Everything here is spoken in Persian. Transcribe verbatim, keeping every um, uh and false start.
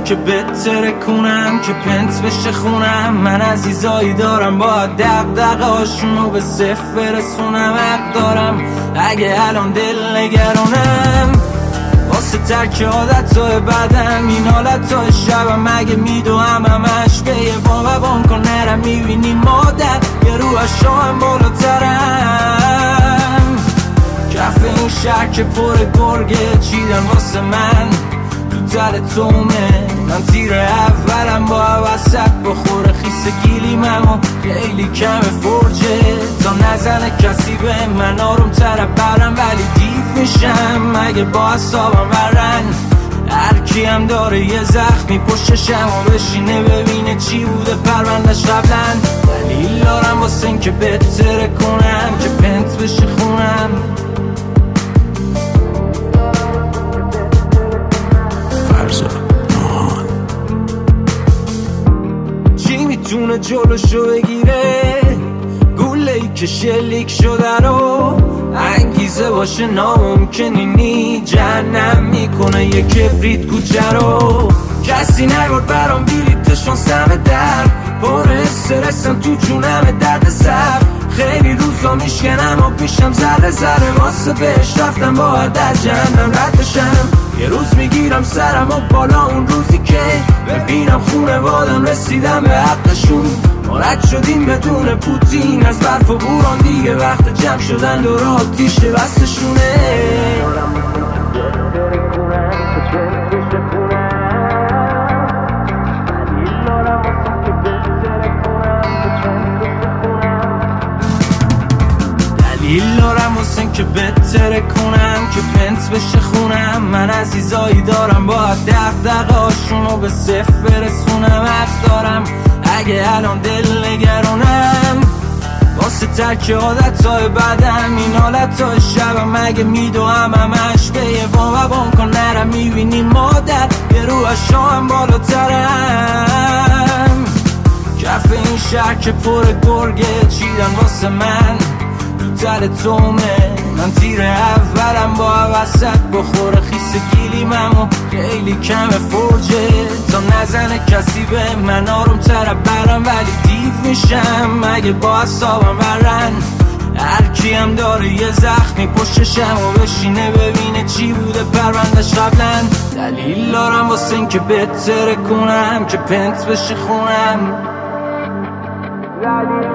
که بهتره کنم که پنت بشه خونم. من عزیزایی دارم باید دق دقاشونو به صفر برسونم. حق دارم اگه الان دل نگرانم واسه ترک عادتهای بدم. این حالتهای شبم اگه میدوهم همش به یه بام و بام کن نرم. میبینی مادر یه روحش هم بالاترم. کف این شهر که پر گرگه چیدن واسه من تو تل تومه. من تیر اولم با وسط بخوره خیس گیلیمم و خیلی کم فرجه تا نزنه کسی به من. آروم تر برم ولی دیف میشم اگه با حسابم برن. هرکی هم داره یه زخمی پشتشم و بشینه ببینه چی بوده پروندش قبلن. دلیل دارم واسه این که بهتره کنم که پنت بشه خونم. چی میتونه جلوشو بگیره گوله ای که شلیک شده رو انگیزه باشه ناممکنینی جهنم میکنه یه کبریت کوچه رو. کسی نگرد برام بیلیتشون سم در پر استرسم تو جونم درد سر. خیلی روزا میشکنم و پیشم ذره ذره واسه بهش رفتم باید از جهنم رد بشم. یه روز میگیرم سرم و بالا اون روزی که ببینم خونه وادم رسیدم به حقشون. ما رد شدیم بدون پوتین از برف و بوران دیگه وقت جمع شدن دور آتیش بستشونه. دلیل دارم واسه که بهتره کنم که پنت بشه خونم. من عزیزایی دارم باید دق دقاشونو به صفر برسونم. حق دارم اگه الان دل نگرانم واسه ترک عادتهای بدم. این حالتهای شبم اگه میدوهم همش به یه بام و بام کن نرم. میبینی مادر یه روحش هم بالاترم. کف این شهر که پر گرگه چیدن واسه من تو تل تومه. من تیر اولم با وسط بخوره خیس گیلیمم و خیلی کم فرجه تا نزنه کسی به من. آروم تر برم ولی دیف میشم اگه با حسابم برن. هرکی هم داره یه زخمی پشتشم و بشینه ببینه چی بوده پروندش قبلن. دلیل دارم واسه این که بهتره کنم که پنت بشه خونم.